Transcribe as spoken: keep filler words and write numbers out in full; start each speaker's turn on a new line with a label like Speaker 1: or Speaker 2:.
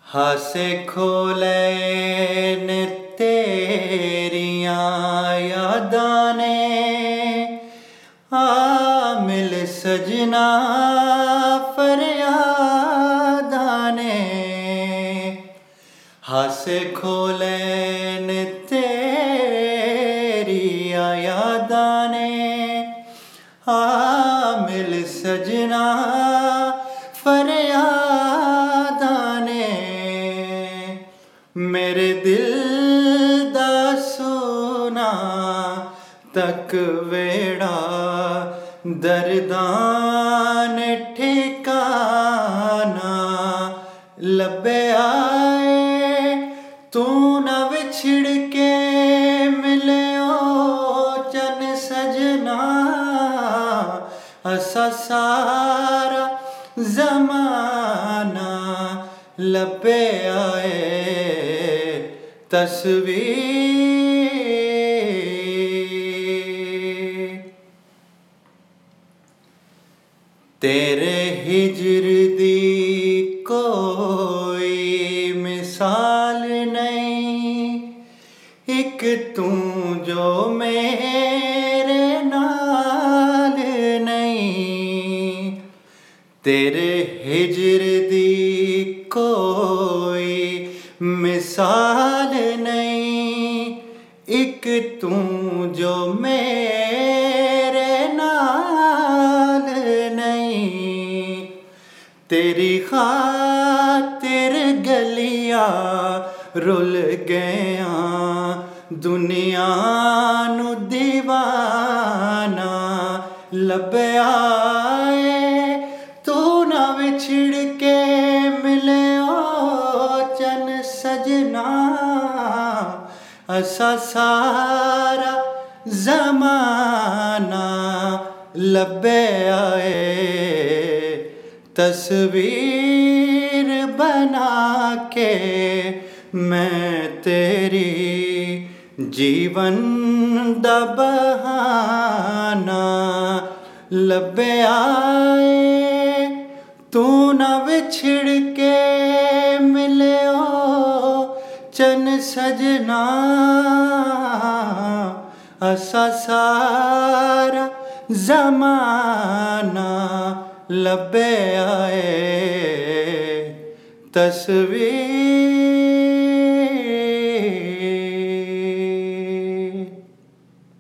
Speaker 1: हासे खोले ने तेरियां यादां ने, आ मिल सजना फरियादां ने। हासे खोले ने तेरियां यादां ने, आ मिल सजना फरियादां ने। मेरे दिल दा सोना तक वेड़ा दर्दां ने ठिकाना लब्भेआ ऐ। तू ना विछड़ के मिले ओ चन सजना, असा सारा ज़माना लब्भेआ ऐ तस्वीर। तेरे हिजर दी कोई मिसाल नहीं, एक तू जो मेरे नाल नहीं। तेरे हिजर दी कोई मिसाल नहीं, एक तू जो मेरे नाल नहीं। तेरी खातिर गलियां रुल गया, दुनिया नू दीवाना लब्भेआ ऐ। तू ना विछड़ के मिले ओ चन सजना, असा सारा ज़माना लब्भेआ ऐ तस्वीर। बना के मैं तेरी जीवन दा बहाना लब्भेआ ऐ। तू ना विछड़ के मिले ओ चन सजना, असा सारा ज़माना लब्भेआ ऐ तस्वीर।